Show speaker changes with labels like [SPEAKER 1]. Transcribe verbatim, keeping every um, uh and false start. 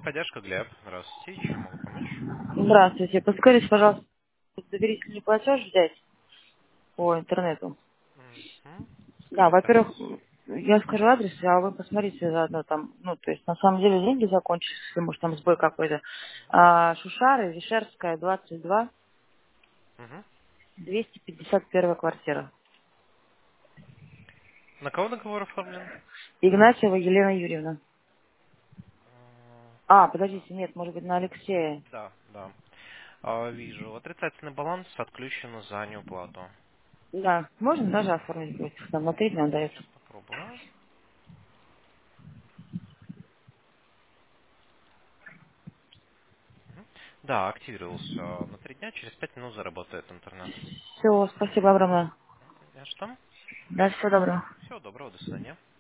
[SPEAKER 1] Техподдержка, Глеб. Здравствуйте. Чем могу помочь?
[SPEAKER 2] Здравствуйте. Подскажите, пожалуйста, доверительный платеж взять по интернету?
[SPEAKER 1] Мгм.
[SPEAKER 2] Да,
[SPEAKER 1] Скажите
[SPEAKER 2] во-первых,
[SPEAKER 1] адрес.
[SPEAKER 2] я скажу адрес, а вы посмотрите заодно там, ну, то есть на самом деле деньги закончились, если может там сбой
[SPEAKER 1] Мгм.
[SPEAKER 2] какой-то. А, Шушары, Вишерская, двадцать два,
[SPEAKER 1] Мгм.
[SPEAKER 2] двести пятьдесят первая квартира.
[SPEAKER 1] На кого договор оформлен?
[SPEAKER 2] Игнатьева Елена Юрьевна.
[SPEAKER 1] М,
[SPEAKER 2] А,
[SPEAKER 1] Да,
[SPEAKER 2] подождите, нет, может быть на Алексея.
[SPEAKER 1] да. да. А, вижу. Отрицательный баланс отключен за неуплату.
[SPEAKER 2] Да, можно даже оформить будет, там на три дня дается.
[SPEAKER 1] Попробую. Мгм. Да, активировался на три дня. Через пять минут заработает интернет.
[SPEAKER 2] Все, спасибо огромное.
[SPEAKER 1] Мгм. А что?
[SPEAKER 2] Да, всего доброго.
[SPEAKER 1] Всего доброго. До свидания.